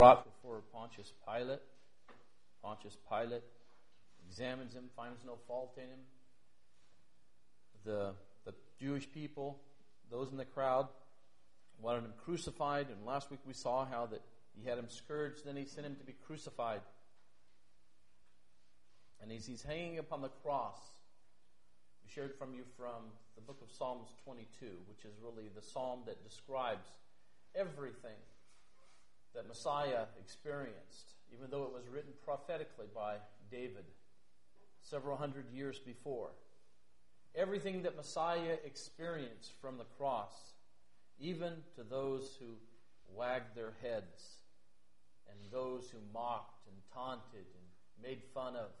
brought before Pontius Pilate. Pontius Pilate examines him, finds no fault in him. The Jewish people, those in the crowd, wanted him crucified, and last week we saw how that he had him scourged, then he sent him to be crucified. And as he's hanging upon the cross, we shared from the book of Psalms 22, which is really the psalm that describes everything that Messiah experienced, even though it was written prophetically by David several hundred years before. Everything that Messiah experienced from the cross, even to those who wagged their heads and those who mocked and taunted and made fun of.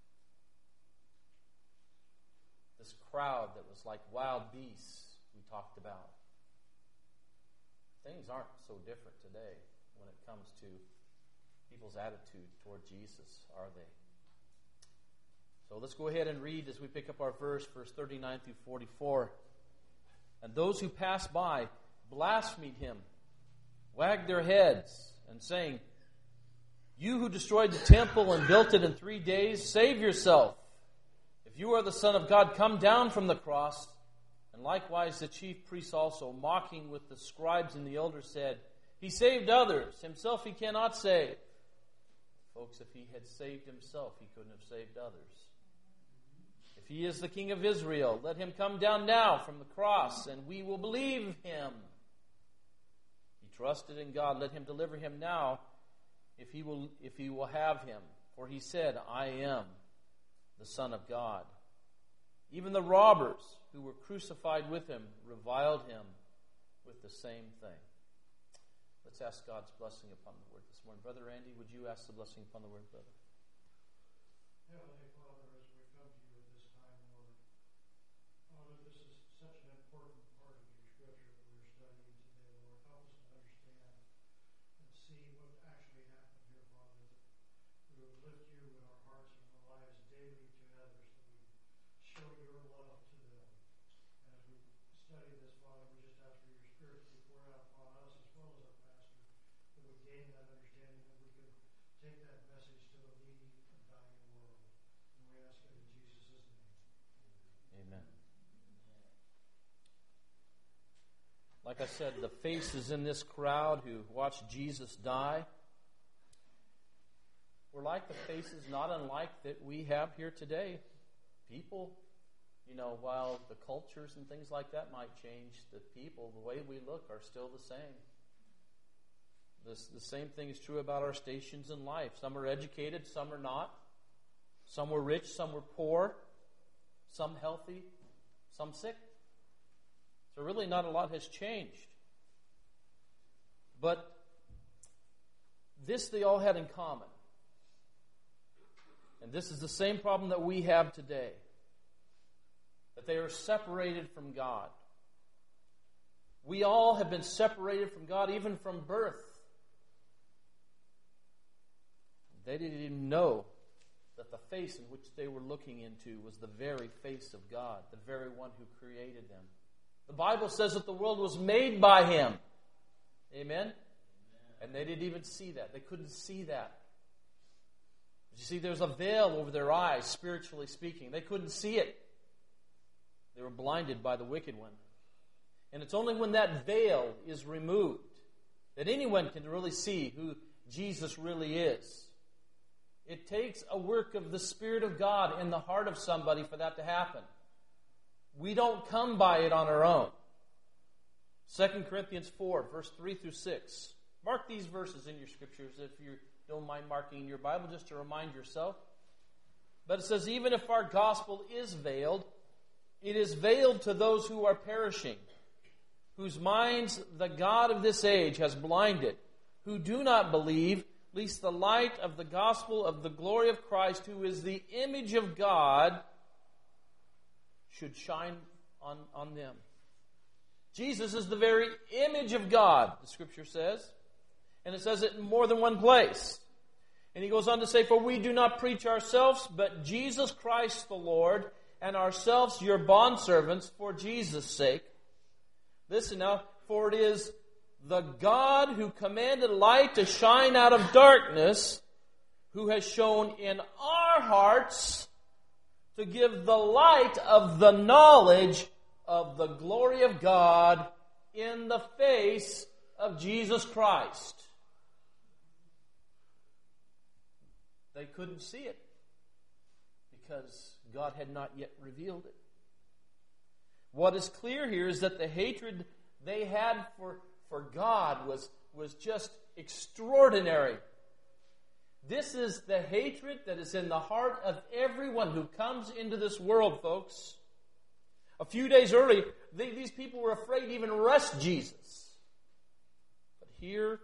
This crowd that was like wild beasts we talked about. Things aren't so different today when it comes to people's attitude toward Jesus, are they? So let's go ahead and read as we pick up our verse 39 through 44. And those who passed by blasphemed him, wagged their heads, and saying, "You who destroyed the temple and built it in 3 days, save yourself. If you are the Son of God, come down from the cross." And likewise the chief priests also, mocking with the scribes and the elders, said, "He saved others, himself he cannot save." Folks, if he had saved himself, he couldn't have saved others. If he is the King of Israel, let him come down now from the cross, and we will believe him. He trusted in God, let him deliver him now, if he will have him. For he said, "I am the Son of God." Even the robbers who were crucified with him reviled him with the same thing. Let's ask God's blessing upon the word this morning. Brother Randy, would you ask the blessing upon the word, brother? Heavenly Father, as we come to you at this time, Lord, Father, this is such an important part of your scripture that we're studying today, Lord. Help us to understand and see what actually happened here, Father, that we would lift you in our hearts and our lives daily to others, that we show your love to them. And as we study this, Father, we just ask for your Spirit to be poured out upon us as well as our pastor, that we gain that understanding, that we can take that message to a needy and dying world. And we ask it in Jesus' name. Amen. Like I said, the faces in this crowd who watched Jesus die were like the faces not unlike that we have here today. People, while the cultures and things like that might change, the people, the way we look, are still the same. The same thing is true about our stations in life. Some are educated, some are not. Some were rich, some were poor. Some healthy, some sick. So really not a lot has changed. But this they all had in common. And this is the same problem that we have today. That they are separated from God. We all have been separated from God even from birth. They didn't even know that the face in which they were looking into was the very face of God, the very one who created them. The Bible says that the world was made by him. Amen? And they didn't even see that. They couldn't see that. You see, there's a veil over their eyes, spiritually speaking. They couldn't see it. They were blinded by the wicked one. And it's only when that veil is removed that anyone can really see who Jesus really is. It takes a work of the Spirit of God in the heart of somebody for that to happen. We don't come by it on our own. 2 Corinthians 4, verse 3 through 6. Mark these verses in your scriptures if you don't mind marking in your Bible, just to remind yourself. But it says, "Even if our gospel is veiled, it is veiled to those who are perishing, whose minds the God of this age has blinded, who do not believe, lest the light of the gospel of the glory of Christ, who is the image of God, should shine on them." Jesus is the very image of God, the scripture says. And it says it in more than one place. And he goes on to say, "For we do not preach ourselves, but Jesus Christ the Lord, and ourselves your bondservants for Jesus' sake." Listen now, "For it is The God who commanded light to shine out of darkness, who has shown in our hearts to give the light of the knowledge of the glory of God in the face of Jesus Christ. They couldn't see it because God had not yet revealed it. What is clear here is that the hatred they had for God was just extraordinary. This is the hatred that is in the heart of everyone who comes into this world, folks. A few days earlier, these people were afraid to even arrest Jesus. But here,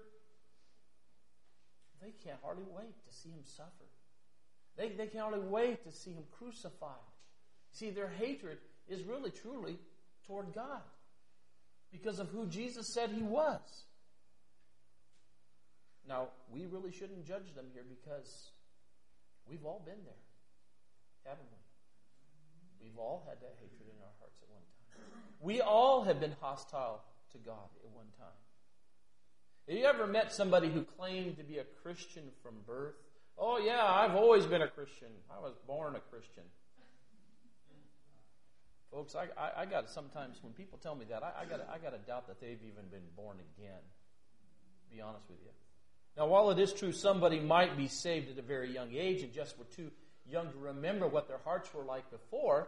they can't hardly wait to see him suffer. They can't hardly wait to see him crucified. See, their hatred is really, truly toward God because of who Jesus said he was. Now, we really shouldn't judge them here because we've all been there, haven't we? We've all had that hatred in our hearts at one time. We all have been hostile to God at one time. Have you ever met somebody who claimed to be a Christian from birth? Oh yeah, I've always been a Christian. I was born a Christian. Folks, I got to sometimes when people tell me that, I got to doubt that they've even been born again. To be honest with you. Now, while it is true somebody might be saved at a very young age and just were too young to remember what their hearts were like before,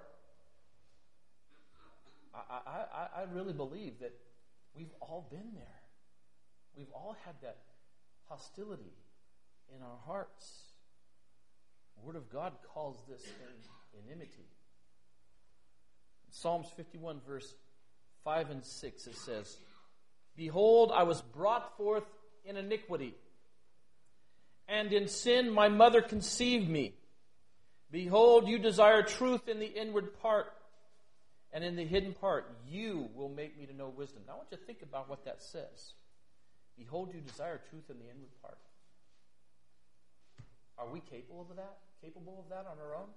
I really believe that we've all been there. We've all had that hostility in our hearts. The Word of God calls this thing enmity. Psalms 51, verse 5 and 6, it says, "Behold, I was brought forth in iniquity, and in sin my mother conceived me. Behold, you desire truth in the inward part, and in the hidden part you will make me to know wisdom." Now I want you to think about what that says. Behold, you desire truth in the inward part. Are we capable of that? Capable of that on our own?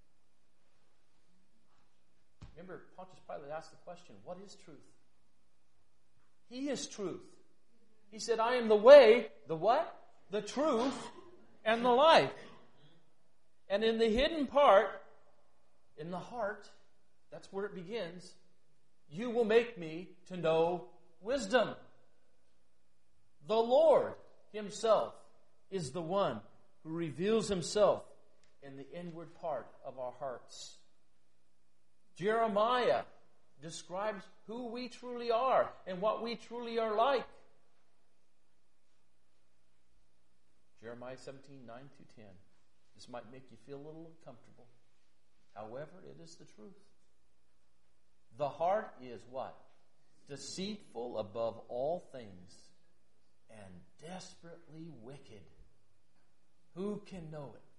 Remember, Pontius Pilate asked the question, what is truth? He is truth. He said, I am the way, the what? The truth, and the life. And in the hidden part, in the heart, that's where it begins, you will make me to know wisdom. The Lord himself is the one who reveals himself in the inward part of our hearts. Jeremiah describes who we truly are and what we truly are like. Jeremiah 17, 9 through 10. This might make you feel a little uncomfortable. However, it is the truth. The heart is what? Deceitful above all things and desperately wicked. Who can know it?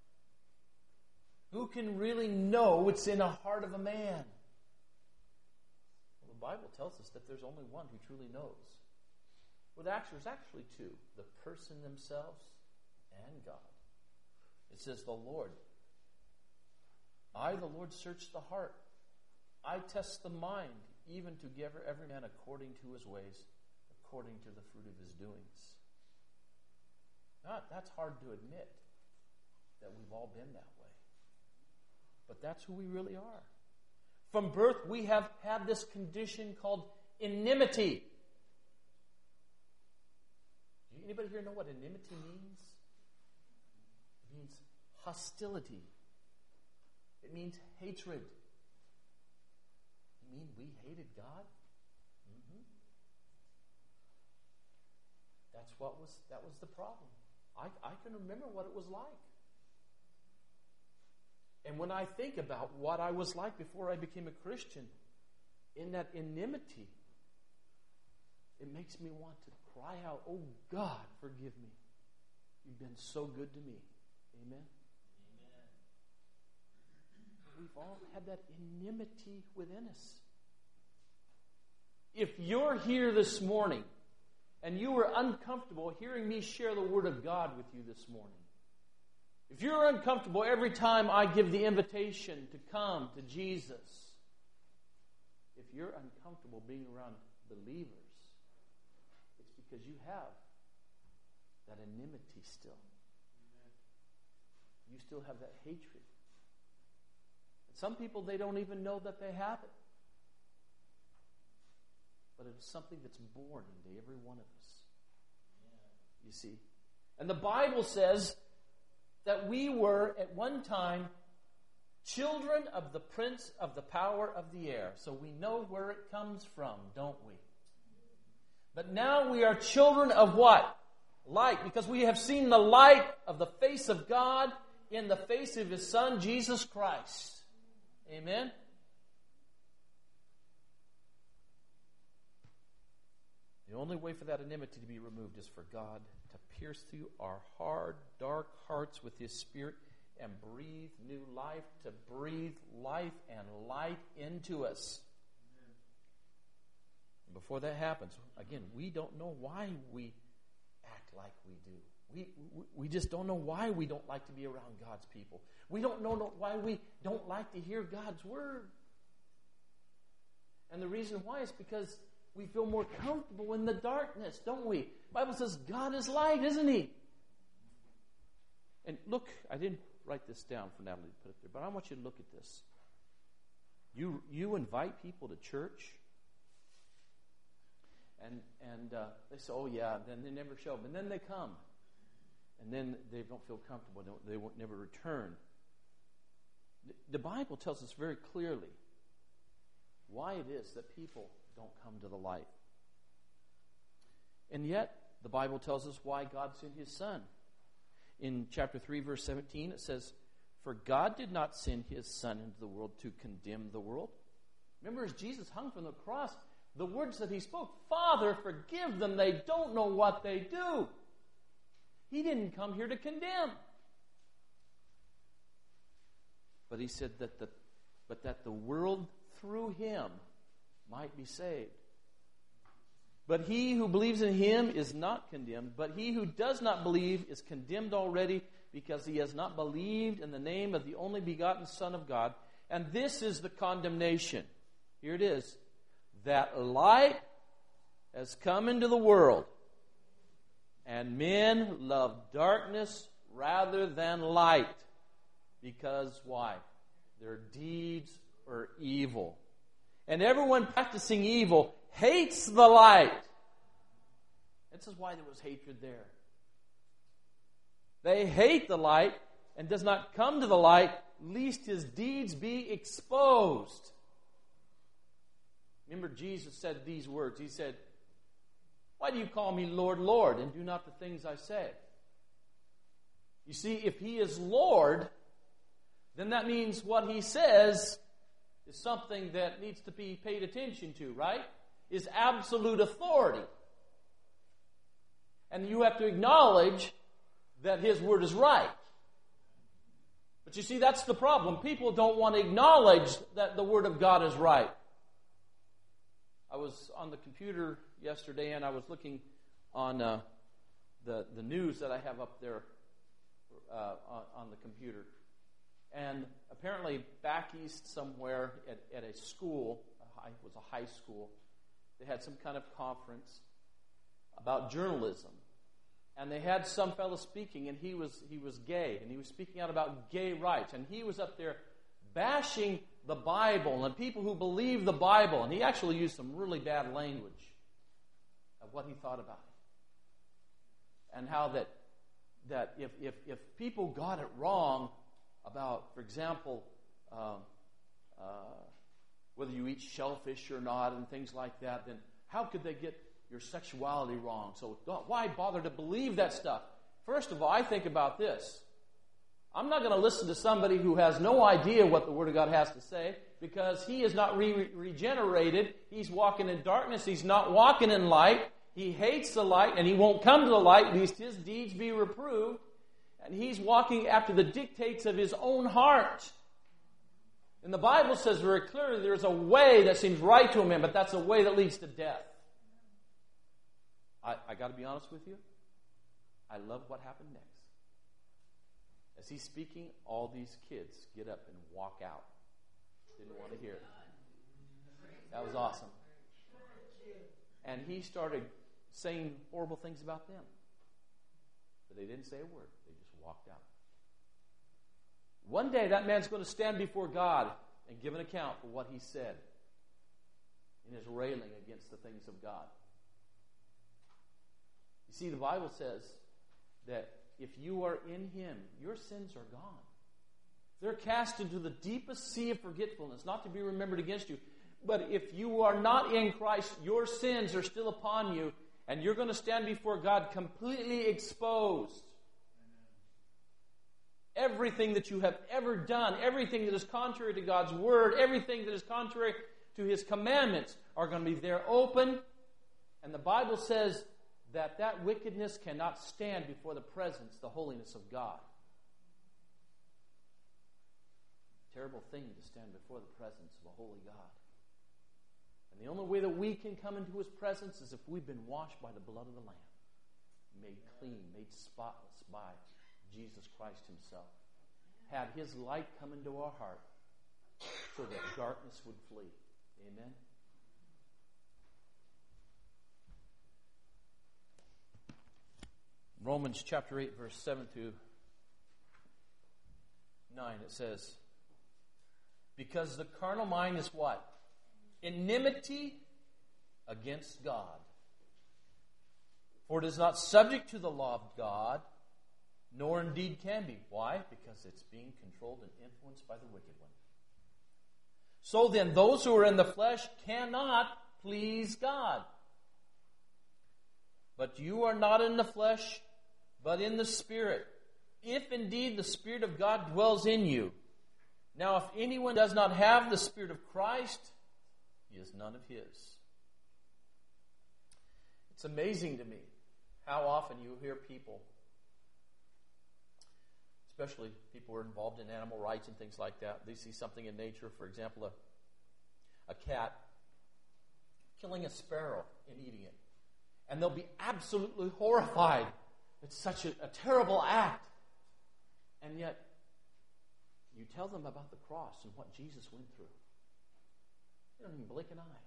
Who can really know what's in the heart of a man? Well, the Bible tells us that there's only one who truly knows. Well, there's actually two. The person themselves and God. It says the Lord. I, the Lord, search the heart. I test the mind, even to give every man according to his ways, according to the fruit of his doings. That's hard to admit, that we've all been that way. But that's who we really are. From birth, we have had this condition called enmity. Do anybody here know what enmity means? It means hostility. It means hatred. You mean we hated God? Mm-hmm. That was the problem. I can remember what it was like. And when I think about what I was like before I became a Christian, in that enmity, it makes me want to cry out, oh God, forgive me. You've been so good to me. Amen? Amen. We've all had that enmity within us. If you're here this morning and you were uncomfortable hearing me share the Word of God with you this morning, if you're uncomfortable every time I give the invitation to come to Jesus, if you're uncomfortable being around believers, because you have that enmity still. You still have that hatred. And some people, they don't even know that they have it. But it is something that's born into every one of us. You see? And the Bible says that we were at one time children of the prince of the power of the air. So we know where it comes from, don't we? But now we are children of what? Light. Because we have seen the light of the face of God in the face of His Son, Jesus Christ. Amen? The only way for that enmity to be removed is for God to pierce through our hard, dark hearts with His Spirit and breathe new life, to breathe life and light into us. And before that happens, again, we don't know why we act like we do. We just don't know why we don't like to be around God's people. We don't know why we don't like to hear God's Word. And the reason why is because we feel more comfortable in the darkness, don't we? The Bible says God is light, isn't He? And look, I didn't write this down for Natalie to put it there, but I want you to look at this. You invite people to church, and they say, oh yeah, then they never show up. And then they come, and then they don't feel comfortable. They won't never return. The Bible tells us very clearly why it is that people don't come to the light. And yet, the Bible tells us why God sent His Son. In chapter 3, verse 17, it says, "For God did not send His Son into the world to condemn the world." Remember, as Jesus hung from the cross, the words that He spoke, "Father, forgive them, they don't know what they do." He didn't come here to condemn. But He said that the world through Him might be saved. But he who believes in Him is not condemned, but he who does not believe is condemned already, because he has not believed in the name of the only begotten Son of God. And this is the condemnation. Here it is. That light has come into the world, and men love darkness rather than light. Because why? Their deeds are evil. And everyone practicing evil hates the light. This is why there was hatred there. They hate the light and does not come to the light, lest his deeds be exposed. Remember, Jesus said these words. He said, "Why do you call me Lord, Lord, and do not the things I say?" You see, if He is Lord, then that means what He says is something that needs to be paid attention to, right? Is absolute authority. And you have to acknowledge that His word is right. But you see, that's the problem. People don't want to acknowledge that the Word of God is right. I was on the computer yesterday, and I was looking on the news that I have up there on the computer. And apparently back east somewhere at a school, it was a high school, they had some kind of conference about journalism. And they had some fellow speaking, and he was gay, and he was speaking out about gay rights. And he was up there bashing the Bible and people who believe the Bible. And he actually used some really bad language of what he thought about it. And how that if people got it wrong about, for example, whether you eat shellfish or not and things like that, then how could they get your sexuality wrong? So why bother to believe that stuff? First of all, I think about this. I'm not going to listen to somebody who has no idea what the Word of God has to say, because he is not regenerated. He's walking in darkness. He's not walking in light. He hates the light, and he won't come to the light, lest his deeds be reproved. And he's walking after the dictates of his own heart. And the Bible says very clearly there's a way that seems right to a man, but that's a way that leads to death. I got to be honest with you. I love what happened next. As he's speaking, all these kids get up and walk out. Didn't want to hear it. That was awesome. And he started saying horrible things about them. But they didn't say a word. They just walked out. One day that man's going to stand before God and give an account for what he said in his railing against the things of God. You see, the Bible says that if you are in Him, your sins are gone. They're cast into the deepest sea of forgetfulness, not to be remembered against you. But if you are not in Christ, your sins are still upon you, and you're going to stand before God completely exposed. Everything that you have ever done, everything that is contrary to God's Word, everything that is contrary to His commandments are going to be there open. And the Bible says that that wickedness cannot stand before the presence, the holiness of God. Terrible thing to stand before the presence of a holy God. And the only way that we can come into His presence is if we've been washed by the blood of the Lamb, made clean, made spotless by Jesus Christ Himself. Had His light come into our heart so that darkness would flee. Amen? Romans chapter 8, verse 7 to 9, it says, because the carnal mind is what? Enmity against God. For it is not subject to the law of God, nor indeed can be. Why? Because it's being controlled and influenced by the wicked one. So then, those who are in the flesh cannot please God. But you are not in the flesh, but in the Spirit, if indeed the Spirit of God dwells in you. Now, if anyone does not have the Spirit of Christ, he is none of His. It's amazing to me how often you hear people, especially people who are involved in animal rights and things like that, they see something in nature, for example, a cat killing a sparrow and eating it. And they'll be absolutely horrified. It's such a terrible act. And yet, you tell them about the cross and what Jesus went through. They don't even blink an eye.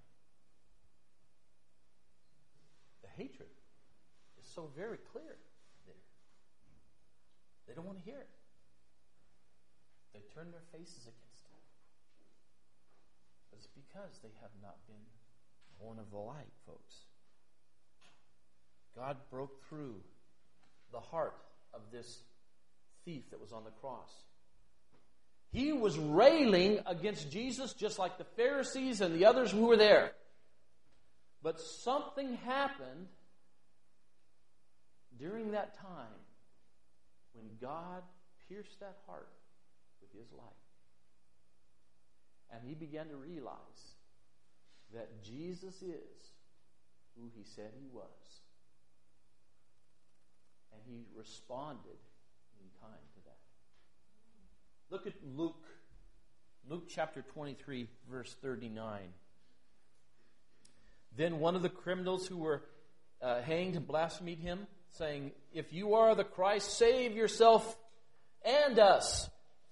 The hatred is so very clear there. They don't want to hear it. They turn their faces against it. But it's because they have not been born of the light, folks. God broke through the heart of this thief that was on the cross. He was railing against Jesus just like the Pharisees and the others who were there. But something happened during that time when God pierced that heart with His light. And he began to realize that Jesus is who He said He was. And he responded in kind to that. Look at Luke. Luke chapter 23, verse 39. Then one of the criminals who were hanged blasphemed Him, saying, if you are the Christ, save yourself and us.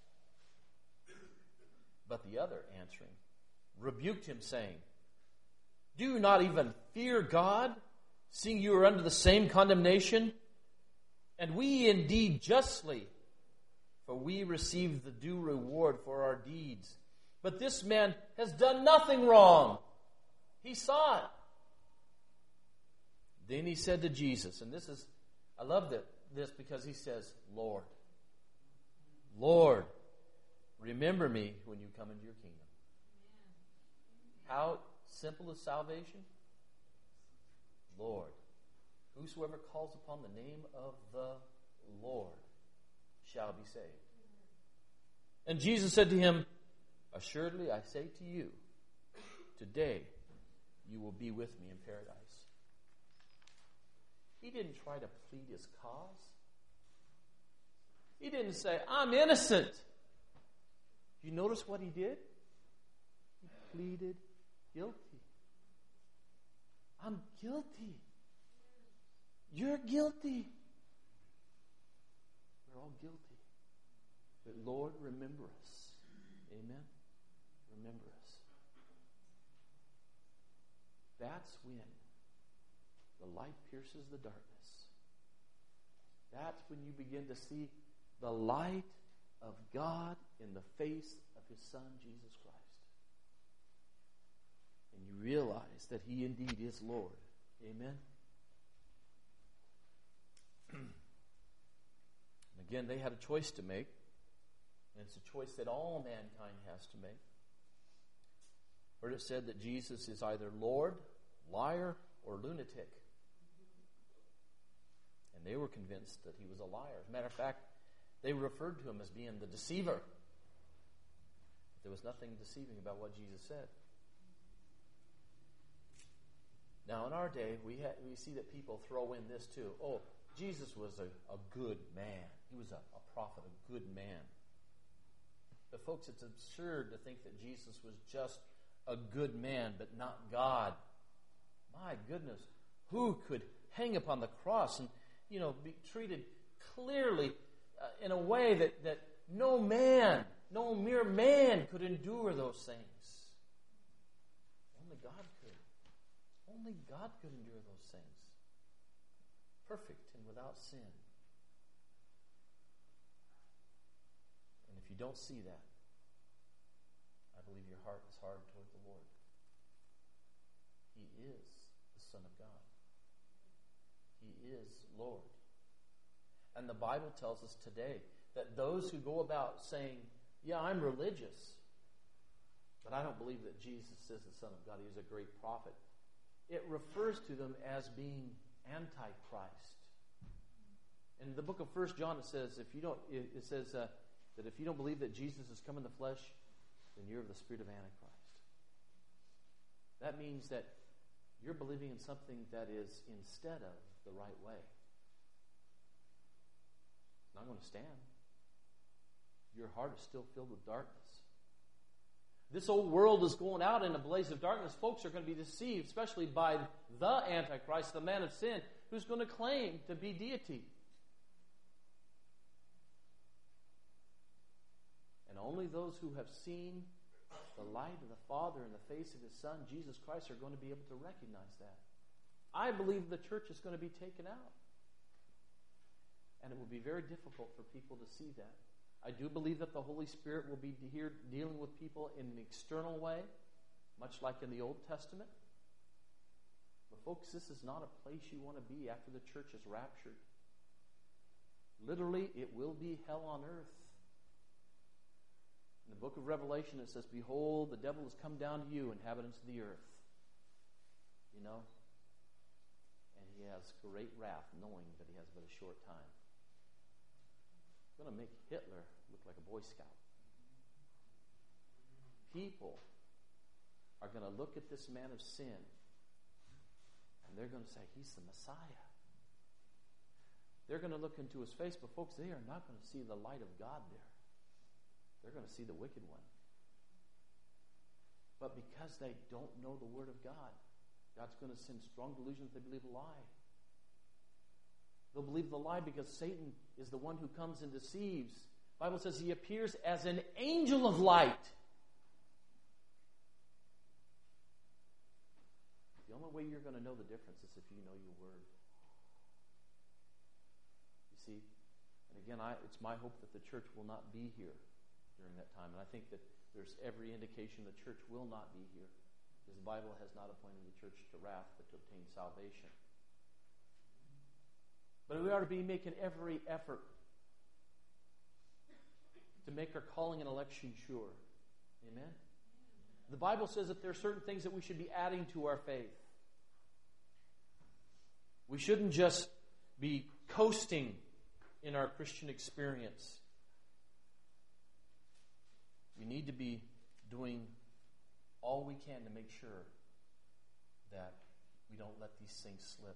But the other, answering, rebuked him, saying, do you not even fear God, seeing you are under the same condemnation? And we indeed justly, for we receive the due reward for our deeds. But this man has done nothing wrong. He saw it. Then he said to Jesus, and I love this because he says, Lord, Lord, remember me when you come into your kingdom. How simple is salvation? Lord. Whosoever calls upon the name of the Lord shall be saved. And Jesus said to him, assuredly I say to you, today you will be with me in paradise. He didn't try to plead his cause. He didn't say, I'm innocent. You notice what he did? He pleaded guilty. I'm guilty. You're guilty. We're all guilty. But Lord, remember us. Amen? Remember us. That's when the light pierces the darkness. That's when you begin to see the light of God in the face of His Son, Jesus Christ. And you realize that He indeed is Lord. Amen? And again, they had a choice to make. And it's a choice that all mankind has to make. Where it said that Jesus is either Lord, liar, or lunatic. And they were convinced that He was a liar. As a matter of fact, they referred to Him as being the deceiver. But there was nothing deceiving about what Jesus said. Now, in our day, we see that people throw in this too. Oh, Jesus was a good man. He was a prophet, a good man. But folks, it's absurd to think that Jesus was just a good man, but not God. My goodness, who could hang upon the cross and, be treated clearly in a way that no mere man could endure those things. Only God could. Only God could endure those things. Perfect and without sin. And if you don't see that, I believe your heart is hard toward the Lord. He is the Son of God. He is Lord. And the Bible tells us today that those who go about saying, yeah, I'm religious, but I don't believe that Jesus is the Son of God, He is a great prophet, it refers to them as being Antichrist. In the book of 1 John, it says that if you don't believe that Jesus has come in the flesh, then you're of the spirit of Antichrist. That means that you're believing in something that is instead of the right way. It's not going to stand. Your heart is still filled with darkness. This old world is going out in a blaze of darkness. Folks are going to be deceived, especially by the Antichrist, the man of sin, who's going to claim to be deity. And only those who have seen the light of the Father in the face of His Son, Jesus Christ, are going to be able to recognize that. I believe the church is going to be taken out. And it will be very difficult for people to see that. I do believe that the Holy Spirit will be here dealing with people in an external way, much like in the Old Testament. But folks, this is not a place you want to be after the church is raptured. Literally, it will be hell on earth. In the book of Revelation, it says, behold, the devil has come down to you, inhabitants of the earth. And he has great wrath, knowing that he has but a short time. It's going to make Hitler look like a Boy Scout. People are going to look at this man of sin, and they're going to say, he's the Messiah. They're going to look into his face, but folks, they are not going to see the light of God there. They're going to see the wicked one. But because they don't know the Word of God, God's going to send strong delusions they believe a lie. They'll believe the lie because Satan is the one who comes and deceives. The Bible says he appears as an angel of light. The only way you're going to know the difference is if you know your Word. You see? And again, it's my hope that the church will not be here during that time. And I think that there's every indication the church will not be here, because the Bible has not appointed the church to wrath, but to obtain salvation. But we ought to be making every effort to make our calling and election sure. Amen? The Bible says that there are certain things that we should be adding to our faith. We shouldn't just be coasting in our Christian experience. We need to be doing all we can to make sure that we don't let these things slip.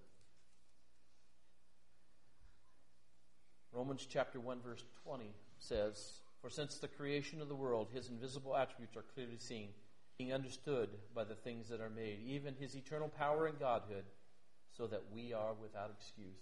Romans chapter 1 verse 20 says, for since the creation of the world, His invisible attributes are clearly seen, being understood by the things that are made, even His eternal power and Godhood, so that we are without excuse.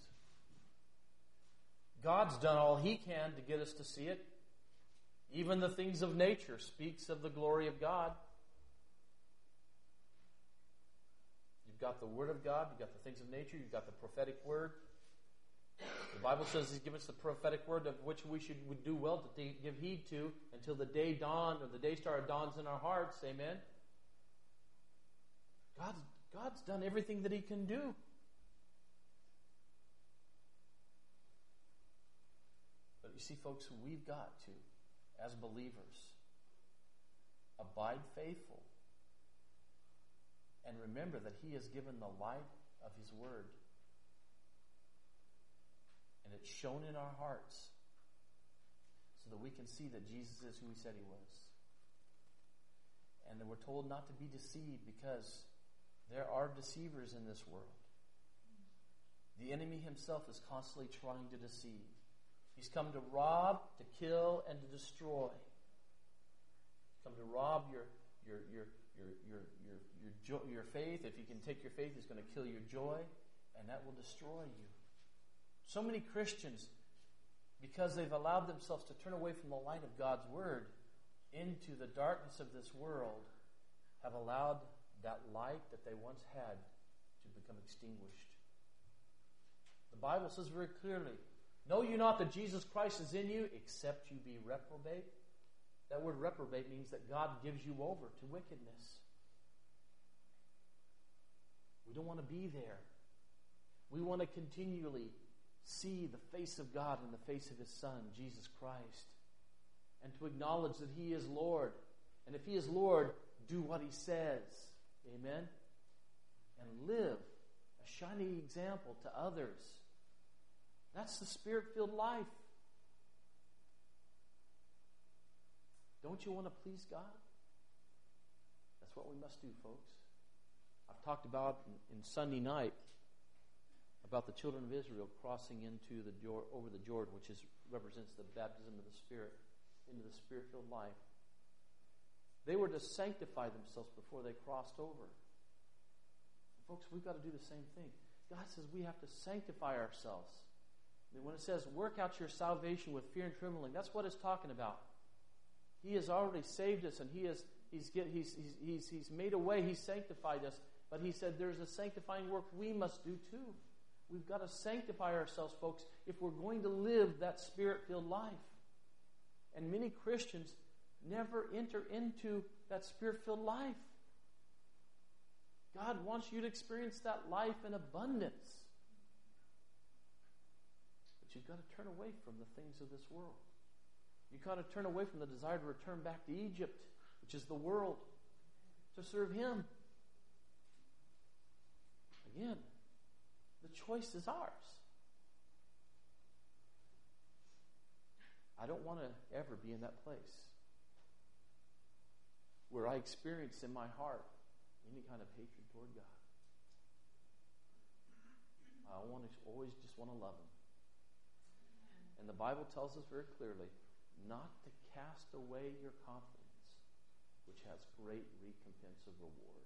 God's done all He can to get us to see it. Even the things of nature speaks of the glory of God. You've got the Word of God. You've got the things of nature. You've got the prophetic Word. The Bible says He's given us the prophetic Word of which we would do well to give heed to until the day dawn or the day star dawns in our hearts. Amen. God's done everything that He can do. But you see, folks, we've got to, as believers, abide faithful and remember that He has given the light of His Word. And it's shown in our hearts so that we can see that Jesus is who He said He was. And that we're told not to be deceived because there are deceivers in this world. The enemy himself is constantly trying to deceive. He's come to rob, to kill, and to destroy. He's come to rob your faith. If he can take your faith, he's going to kill your joy, and that will destroy you. So many Christians, because they've allowed themselves to turn away from the light of God's Word into the darkness of this world, have allowed that light that they once had to become extinguished. The Bible says very clearly, "Know you not that Jesus Christ is in you, except you be reprobate?" That word reprobate means that God gives you over to wickedness. We don't want to be there. We want to continually see the face of God in the face of His Son, Jesus Christ, and to acknowledge that He is Lord. And if He is Lord, do what He says. Amen? And live a shining example to others. That's the Spirit-filled life. Don't you want to please God? That's what we must do, folks. I've talked about in Sunday night about the children of Israel crossing into over the Jordan, which represents the baptism of the Spirit, into the Spirit-filled life. They were to sanctify themselves before they crossed over. Folks, we've got to do the same thing. God says we have to sanctify ourselves. I mean, when it says, work out your salvation with fear and trembling, that's what it's talking about. He has already saved us, and He's made a way. He's sanctified us. But He said there's a sanctifying work we must do too. We've got to sanctify ourselves, folks, if we're going to live that Spirit-filled life. And many Christians never enter into that Spirit-filled life. God wants you to experience that life in abundance. But you've got to turn away from the things of this world. You've got to turn away from the desire to return back to Egypt, which is the world, to serve Him. Again, the choice is ours. I don't want to ever be in that place where I experience in my heart any kind of hatred toward God. I always just want to love Him. And the Bible tells us very clearly not to cast away your confidence, which has great recompense of reward.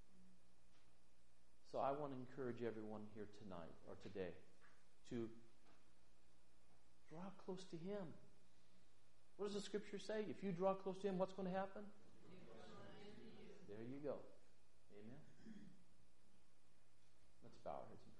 So I want to encourage everyone here tonight or today to draw close to Him. What does the Scripture say? If you draw close to Him, what's going to happen? There you go. Amen. Let's bow our heads.